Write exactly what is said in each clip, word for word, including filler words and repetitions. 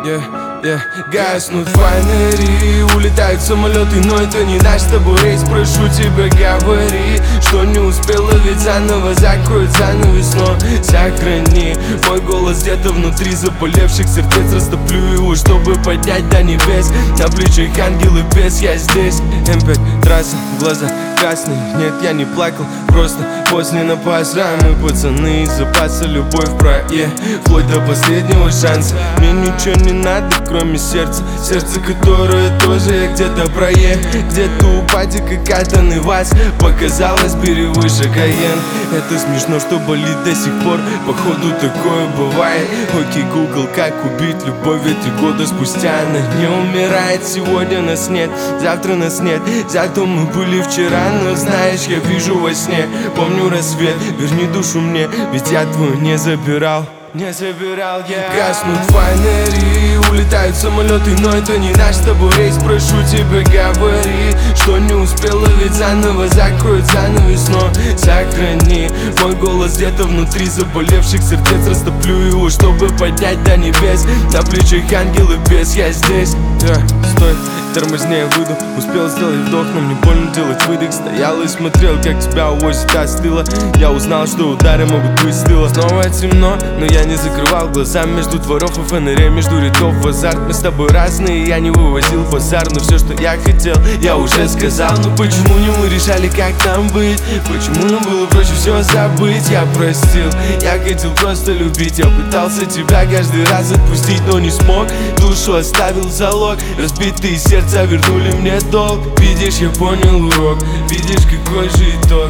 Yeah, yeah. Гаснут фонари, улетают самолеты, но это не наш с тобой рейс. Прошу тебя, говори, что не успела, ведь заново закроет занавес. Но сохрани мой голос где-то внутри заболевших сердец. Растоплю его, чтобы поднять до небес. На плечах ангел и бес, я здесь. эм пять трасса, глаза красные. Нет, я не плакал, просто после напаса. Мы пацаны из запаса, любовь в прое, вплоть до последнего шанса. Мне ничего не надо, кроме сердца. Сердце, которое тоже я где-то прое. Где-то у патика катанный вас. Показалось, бери выше Каен. Это смешно, что болит до сих пор. Походу такое бывает. Окей, Google, как убить любовь, ведь три года спустя она не умирает. Сегодня нас нет, завтра нас нет. Зато мы были вчера, но знаешь, я вижу во сне. Помню рассвет, верни душу мне, ведь я твою не забирал. Не забирал я. Гаснут фонари, улетают самолеты, но это не наш с тобой рейс. Прошу тебя, говори, что не успела, ведь заново закроет занавес. Но сохрани мой голос где-то внутри заболевших сердец. Растоплю его, чтобы поднять до небес. На плечах ангел и бес, я здесь. Yeah, стой, тормознее выйду. Успел сделать вдох, но мне больно делать выдох. Стоял и смотрел, как тебя увозит остыло. Я узнал, что удары могут быть с тыла. Снова темно, но я не закрывал глаза. Между дворов и фонарей, между рядов в азарт. Мы с тобой разные, я не вывозил базар. Но все, что я хотел, я уже сказал. Но почему не мы решали, как нам быть? Почему нам было проще все забыть? Я простил, я хотел просто любить. Я пытался тебя каждый раз отпустить, но не смог. Душу оставил залог, разбитые сердца вернули мне долг. Видишь, я понял урок, видишь, какой же итог.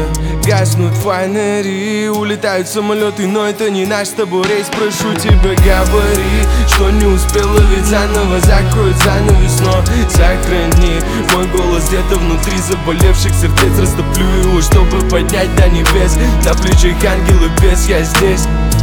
Гаснут фонари, улетают самолеты, но это не наш с тобой рейс. Прошу тебя, говори, что не успела, ведь заново закроет занавес. Но сохрани мой голос где-то внутри заболевших сердец. Растоплю его, чтобы поднять до небес. На плечах ангел и бес, я здесь.